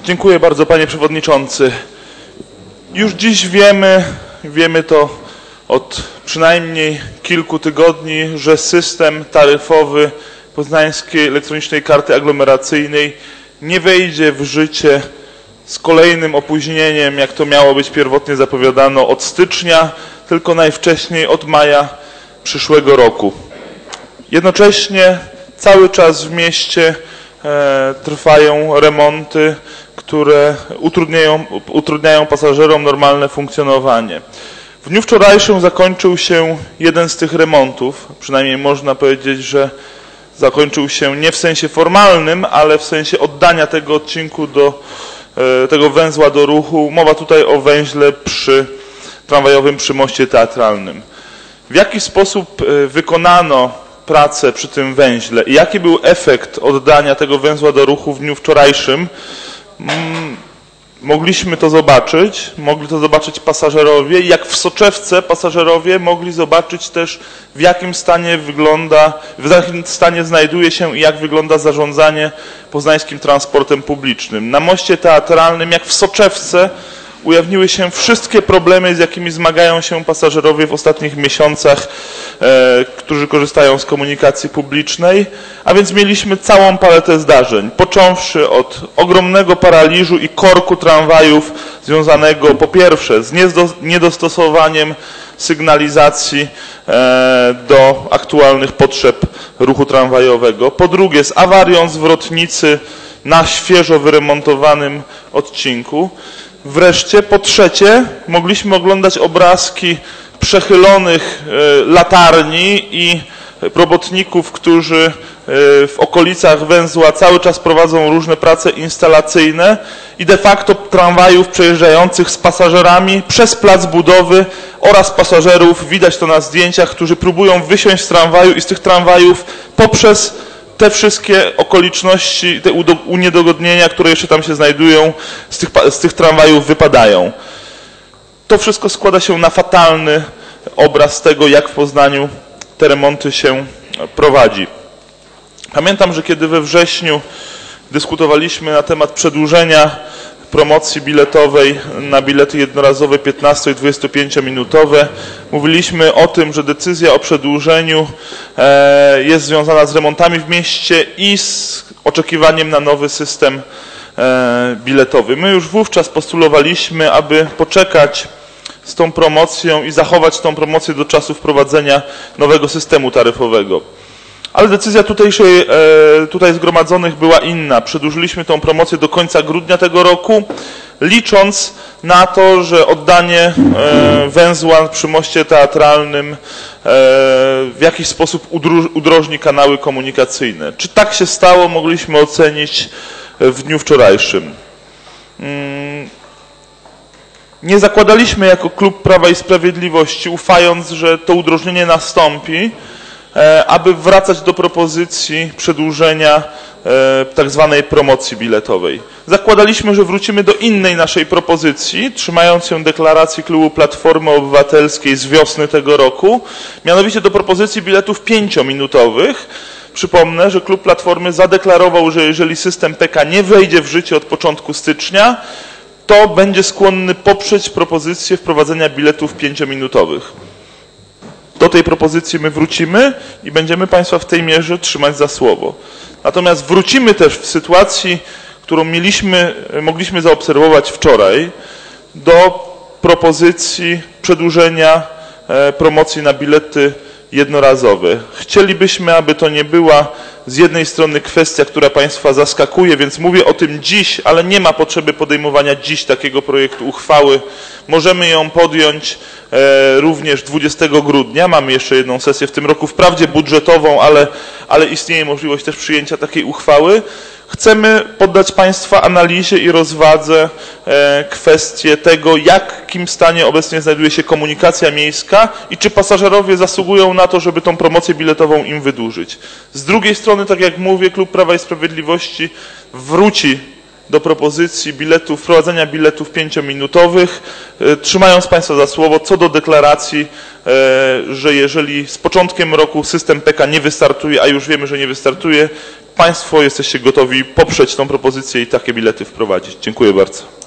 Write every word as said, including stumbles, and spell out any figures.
Dziękuję bardzo, panie przewodniczący. Już dziś wiemy, wiemy to od przynajmniej kilku tygodni, że system taryfowy Poznańskiej Elektronicznej Karty Aglomeracyjnej nie wejdzie w życie z kolejnym opóźnieniem, jak to miało być pierwotnie zapowiadano, od stycznia, tylko najwcześniej od maja przyszłego roku. Jednocześnie cały czas w mieście e, trwają remonty, które utrudniają, utrudniają pasażerom normalne funkcjonowanie. W dniu wczorajszym zakończył się jeden z tych remontów, przynajmniej można powiedzieć, że zakończył się nie w sensie formalnym, ale w sensie oddania tego odcinku do e, tego węzła do ruchu. Mowa tutaj o węźle przy tramwajowym przy moście teatralnym. W jaki sposób e, wykonano pracę przy tym węźle i jaki był efekt oddania tego węzła do ruchu w dniu wczorajszym? Mm, mogliśmy to zobaczyć, mogli to zobaczyć pasażerowie i jak w soczewce pasażerowie mogli zobaczyć też, w jakim stanie wygląda, w jakim stanie znajduje się i jak wygląda zarządzanie poznańskim transportem publicznym. Na moście teatralnym, jak w soczewce, ujawniły się wszystkie problemy, z jakimi zmagają się pasażerowie w ostatnich miesiącach, e, którzy korzystają z komunikacji publicznej, a więc mieliśmy całą paletę zdarzeń, począwszy od ogromnego paraliżu i korku tramwajów związanego po pierwsze z niedostosowaniem sygnalizacji e, do aktualnych potrzeb ruchu tramwajowego, po drugie z awarią zwrotnicy na świeżo wyremontowanym odcinku. Wreszcie, po trzecie, mogliśmy oglądać obrazki przechylonych latarni i robotników, którzy w okolicach węzła cały czas prowadzą różne prace instalacyjne i de facto tramwajów przejeżdżających z pasażerami przez plac budowy oraz pasażerów, widać to na zdjęciach, którzy próbują wysiąść z tramwaju i z tych tramwajów poprzez te wszystkie okoliczności, te uniedogodnienia, które jeszcze tam się znajdują, z tych, z tych tramwajów wypadają. To wszystko składa się na fatalny obraz tego, jak w Poznaniu te remonty się prowadzi. Pamiętam, że kiedy we wrześniu dyskutowaliśmy na temat przedłużenia promocji biletowej na bilety jednorazowe piętnasto- i dwudziestopięciominutowe. Mówiliśmy o tym, że decyzja o przedłużeniu jest związana z remontami w mieście i z oczekiwaniem na nowy system biletowy. My już wówczas postulowaliśmy, aby poczekać z tą promocją i zachować tą promocję do czasu wprowadzenia nowego systemu taryfowego. Ale decyzja tutejszej, tutaj zgromadzonych była inna. Przedłużyliśmy tą promocję do końca grudnia tego roku, licząc na to, że oddanie węzła przy moście teatralnym w jakiś sposób udrożni kanały komunikacyjne. Czy tak się stało, mogliśmy ocenić w dniu wczorajszym. Nie zakładaliśmy jako klub Prawa i Sprawiedliwości, ufając, że to udrożnienie nastąpi, aby wracać do propozycji przedłużenia tak zwanej promocji biletowej. Zakładaliśmy, że wrócimy do innej naszej propozycji, trzymając się deklaracji klubu Platformy Obywatelskiej z wiosny tego roku, mianowicie do propozycji biletów pięciominutowych. Przypomnę, że klub Platformy zadeklarował, że jeżeli system P K nie wejdzie w życie od początku stycznia, to będzie skłonny poprzeć propozycję wprowadzenia biletów pięciominutowych. Do tej propozycji my wrócimy i będziemy Państwa w tej mierze trzymać za słowo. Natomiast wrócimy też w sytuacji, którą mieliśmy, mogliśmy zaobserwować wczoraj, do propozycji przedłużenia promocji na bilety jednorazowe. Chcielibyśmy, aby to nie była z jednej strony kwestia, która Państwa zaskakuje, więc mówię o tym dziś, ale nie ma potrzeby podejmowania dziś takiego projektu uchwały. Możemy ją podjąć e, również dwudziestego grudnia. Mamy jeszcze jedną sesję w tym roku, wprawdzie budżetową, ale, ale istnieje możliwość też przyjęcia takiej uchwały. Chcemy poddać Państwa analizie i rozwadze e, kwestię tego, w jakim stanie obecnie znajduje się komunikacja miejska i czy pasażerowie zasługują na to, żeby tą promocję biletową im wydłużyć. Z drugiej strony, tak jak mówię, klub Prawa i Sprawiedliwości wróci do propozycji biletów, wprowadzenia biletów pięciominutowych, trzymając Państwa za słowo co do deklaracji, że jeżeli z początkiem roku system P K nie wystartuje, a już wiemy, że nie wystartuje, Państwo jesteście gotowi poprzeć tą propozycję i takie bilety wprowadzić. Dziękuję bardzo.